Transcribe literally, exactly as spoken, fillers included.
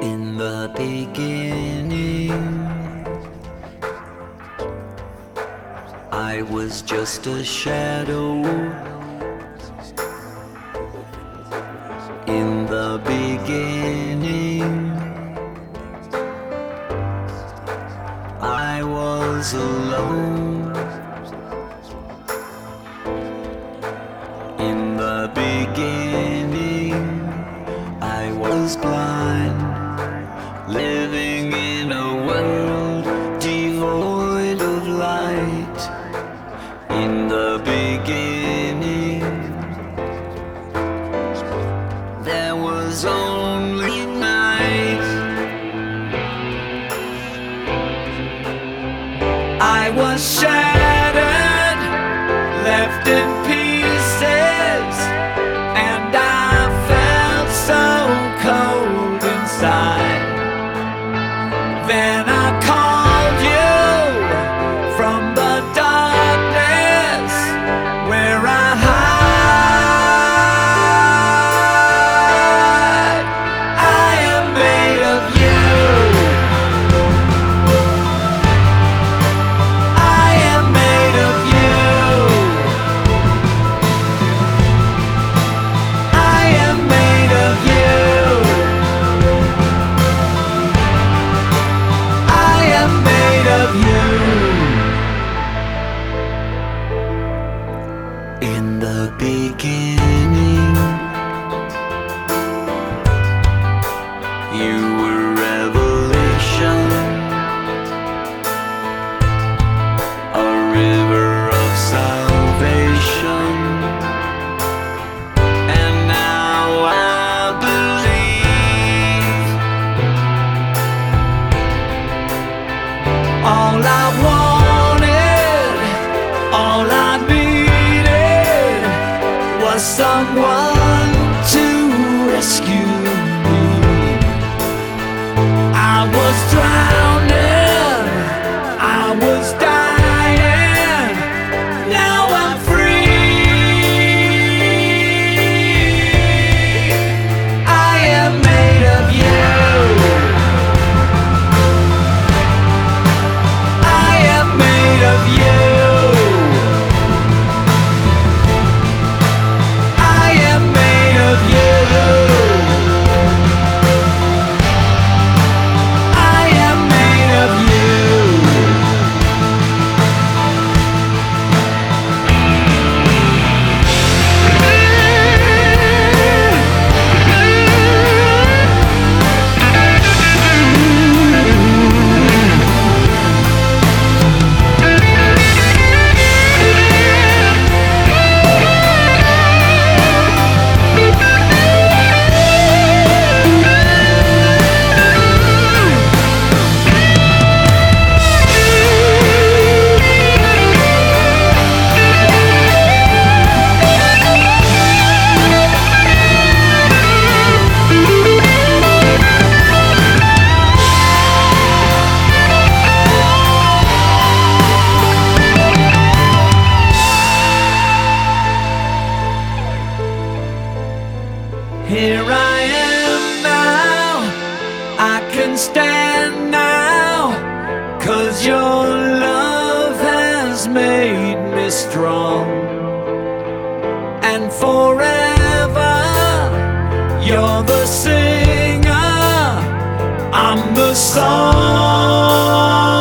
In the beginning, I was just a shadow. In the beginning, I was alone. In the beginning, I was blind, living in a world devoid of light. In the beginning, there was only night. I was shattered, left in pieces, and I felt so cold inside. Then I called you from the darkness where I hide. I am made of you. I am made of you. I am made of you. I am made of you. In the beginning, you were revelation, a river of salvation. And now I believe all I wanted, all I needed was someone to rescue me. I was drowning, I was dying, now I'm free. I am made of you. I am made of you. I am made of you. I am made of you. Here I am now, I can stand now, 'cause your love has made me strong. And forever, you're the singer, I'm the song.